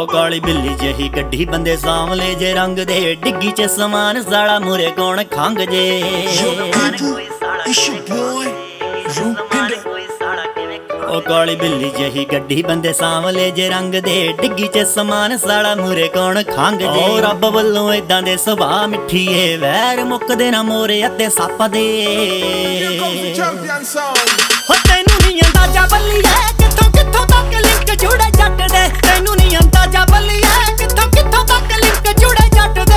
ਉਹ ਕਾਲੀ ਬਿੱਲੀ ਜਿਹੀ ਗੱਡੀ ਬੰਦੇ ਸਾਂਵਲੇ ਜੇ ਰੰਗ ਦੇ ਡਿੱਗੀ ਚ ਸਮਾਨ ਸਾਲਾ ਮੂਰੇ ਕੌਣ ਖੰਗ ਜੇ ਉਹ ਕਾਲੀ ਬਿੱਲੀ ਜਿਹੀ ਗੱਡੀ ਬੰਦੇ ਸਾਂਵਲੇ ਜੇ ਰੰਗ ਦੇ ਡਿੱਗੀ ਚ ਸਮਾਨ ਸਾਲਾ ਮੂਰੇ ਕੌਣ ਖੰਗ ਜੇ ਉਹ ਰੱਬ ਵੱਲੋਂ ਏਦਾਂ ਦੇ ਸੁਭਾਅ ਮਿੱਠੀ ਏ ਵੈਰ ਮੁੱਕਦੇ ਨਾ ਮੋਰੇ ਅਤੇ ਸੱਪ ਦੇ ਹੋ ਤੈਨੂੰ ਨੀ ਅੰਦਾਜ਼ਾ ਬੱਲੀਏ ਕਿੱਥੋਂ ਕਿੱਥੋਂ ਤੱਕ ਲਿੰਕ ਜੁੜੇ ਜੱਟ ਦੇ ਤੈਨੂੰ ਨੀ ਅੰਦਾਜ਼ਾ ਬੱਲੀਏ ਕਿੱਥੋਂ ਕਿੱਥੋਂ ਤੱਕ ਲਿੰਕ ਜੁੜੇ ਜੱਟ ਦੇ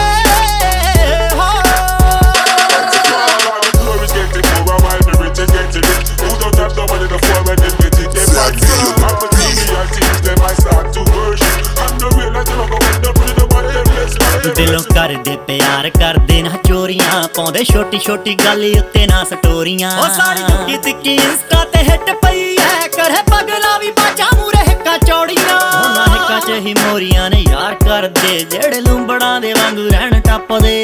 ਦਿਲੋਂ ਕਰਦੇ ਪਿਆਰ ਕਰਦੇ ਨਾ ਚੋਰੀਆਂ ਪਾਉਂਦੇ ਛੋਟੀ ਛੋਟੀ ਗੱਲ ਉੱਤੇ ਨਾ ਸਟੋਰੀਆਂ ਉਹ ਸਾਰੀ ਦੁੱਕੀ ਤਿੱਕੀ ਇੰਸਟਾ ਤੇ ਹਿੱਟ ਪਈ ਐ ਕਰੇ ਪਗਲਾ ਵੀ ਬਾਜਾ ਮੂਰੇ ਹਿੱਕਾ ਚੌੜੀਆਂ ਉਹਨਾਂ ਹਿੱਕਾ ਚ ਹੀ ਮੋਰੀਆਂ ਨੇ ਯਾਰ ਕਰਦੇ ਜਿਹੜੇ ਲੂੰਬੜਾਂ ਦੇ ਵਾਂਗੂ ਰਹਿਣ ਟੱਪਦੇ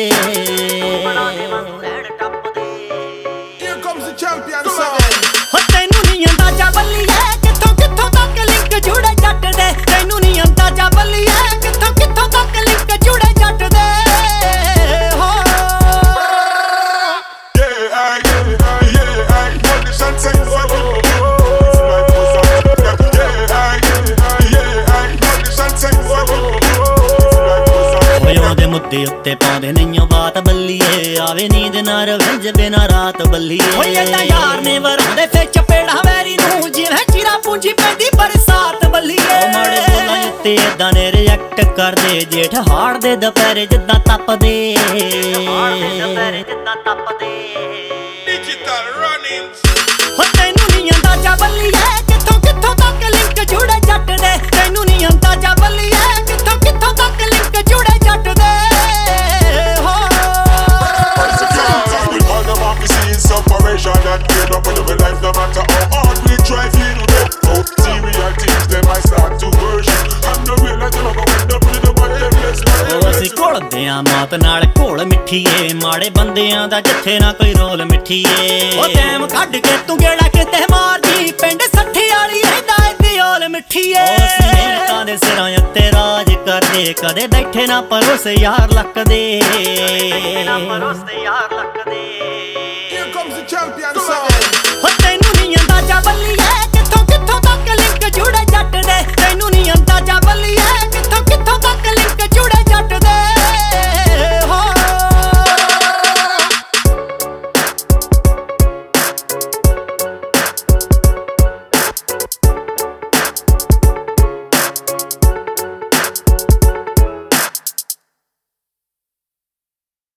ਹੋ ਤੈਨੂੰ ਨੀ ਅੰਦਾਜ਼ਾ ਬੱਲੀਏ ਕਿੱਥੋਂ ਕਿੱਥੋਂ ਤੱਕ ਲਿੰਕ ਜੁੜੇ ਜੱਟ ਦੇ ਤੈਨੂੰ ਨੀ ਅੰਦਾਜ਼ਾ ਬੱਲੀਏ ਕਿੱਥੋਂ ਕਿੱਥੋਂ ਤੱਕ ਲਿੰਕ ਜੁੜੇ ਜੱਟ ਦੇ ਉਹਦੇ ਮੁੱਦੇ ਉੱਤੇ ਪਾਉਂਦੇ ਨਹੀਂਓ ਬਾਤ ਬੱਲੀਏ ਆਵੇ ਨੀਂਦ ਨਾ ਰਵੰਜ ਬਿਨਾ ਰਾਤ ਬੱਲੀਏ ਓਏ ਏਦਾਂ ਯਾਰ ਨੇ ਵਰਾਉਂਦੇ ਫੇ ਚਪੇੜਾ ਵੈਰੀ ਨੂੰ ਜਿਵੇਂ ਚਿਰਾ ਪੂੰਜੀ ਪੈਂਦੀ ਬਰਸਾਤ ਬੱਲੀਏ ਉਹ ਮਾੜੇ ਬੋਲਾਂ ਉੱਤੇ ਏਦਾਂ ਨੇ ਰਿਐਕਟ ਕਰਦੇ ਜੇਠ ਹਾੜ ਦੇ ਦੁਪਹਿਰੇ ਜਿੱਦਾਂ ਤਪਦੇ Digital runnings ਹੋ ਤੈਨੂੰ ਨੀ ਅੰਦਾਜ਼ਾ ਬੱਲੀਏ ਕਿੱਥੋਂ ਕਿੱਥੋਂ ਤੱਕ ਲਿੰਕ ਜੁੜੇ ਜੱਟ ਦੇ ਤੈਨੂੰ ਨੀ ਅੰਦਾਜ਼ਾ ਬੱਲੀਏ ਕਿੱਥੋਂ ਕਿੱਥੋਂ ਤੱਕ ਲਿੰਕ ਜੁੜੇ ਜੱਟ ਦੇ separation that came up with life, no matter how hard we try to get out. Serial things, them I start to worship. I'm the real, I tell them I went up with the body and bless my ਅਸੀਂ ਘੁਲਦੇ ਆਂ ਮੌਤ ਨਾਲ ਘੋਲ ਮਿੱਠੀਏ ਮਾੜੇ ਬੰਦਿਆਂ ਦਾ ਜਿੱਥੇ ਨਾ ਕੋਈ ਰੋਲ ਮਿੱਠੀਏ ਉਹ ਟਾਈਮ ਕੱਢ ਕੇ ਤੂੰ ਗੇੜਾ ਕਿਤੇ ਮਾਰਦੀ ਪਿੰਡ ਸੱਠੀ ਵਾਲੀ ਰਹਿੰਦਾ ਏ ਦਿਓਲ ਮਿੱਠੀਏ ਅਸੀਂ ਮਿਹਨਤਾਂ ਦੇ ਸਿਰਾਂ ਉੱਤੇ ਰਾਜ ਕਰਦੇ ਕਦੇ ਬੈਠੇ ਨਾ ਪਰੋਸੇ ਯਾਰ ਲੱਕਦੇ Here comes the champion song. ਹੋ ਤੈਨੂੰ ਨੀ ਅੰਦਾਜ਼ਾ ਬੱਲੀਏ